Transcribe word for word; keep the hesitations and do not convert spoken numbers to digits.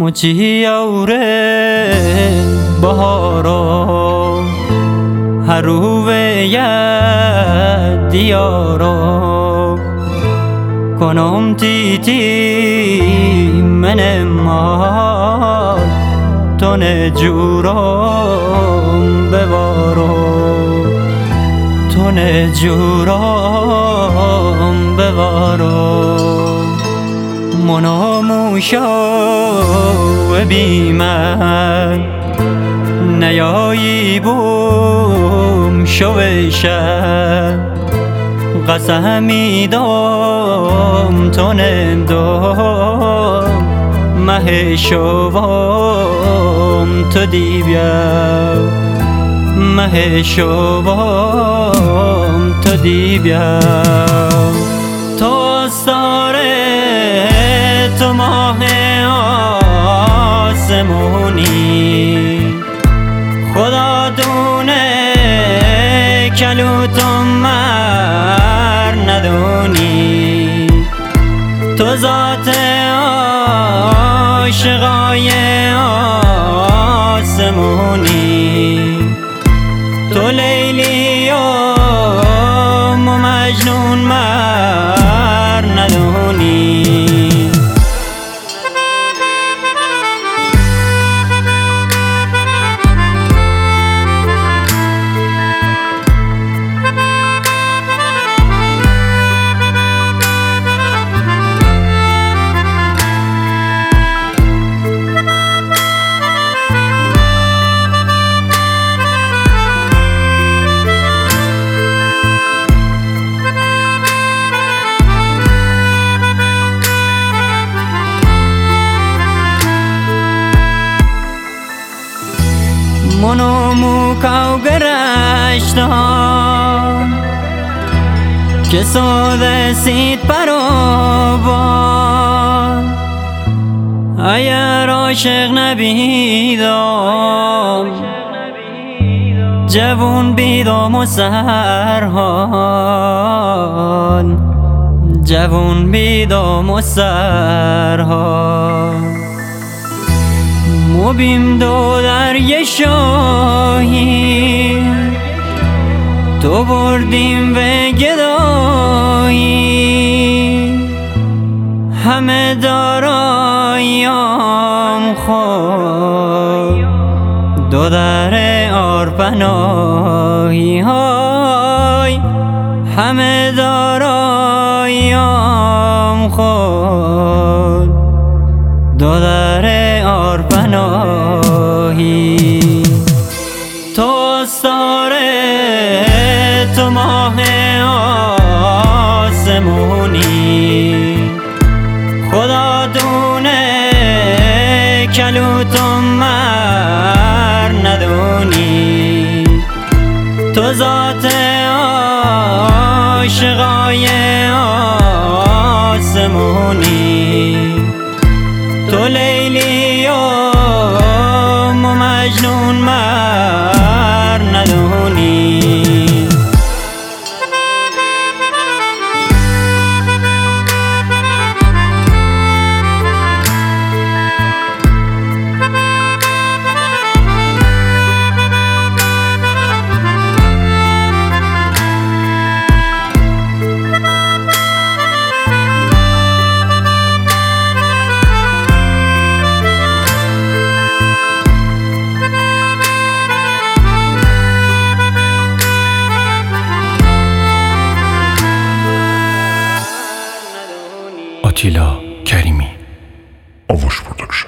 مچی اوره بهارا هروه ید دیارا کنم تیتی من مال تن جورم ببارا تن جورم ببارا مناموشا و بیمن نیایی بوم شوشم قسمی دام تنم دام مه شوام تو دیبیا مه شوام تو دیبیا تو استاره تو ماه آسمونی خدا دونه کلوتم مر ندونی تو ذات عاشقای آسمونی تو لیلی و مجنون مر ندونی منو موکاو گرشتم که سوده سید پروبان اگر عاشق نبیدم جوون بیدم و سرحال جوون بیدم و سرحال مبیم دو در یه شاهی تو بردیم به گدایی همه داراییم خود دو در آرپناهی های همه داراییم خود دو در پناهی تو استاره تو ماه آسمونی خدا دونه کلوتم مر ندونی تو ذات عاشقای آسمونی تو لیلی و مجنون مر ندونی آتیلا کریمی. آوش پرودکشن.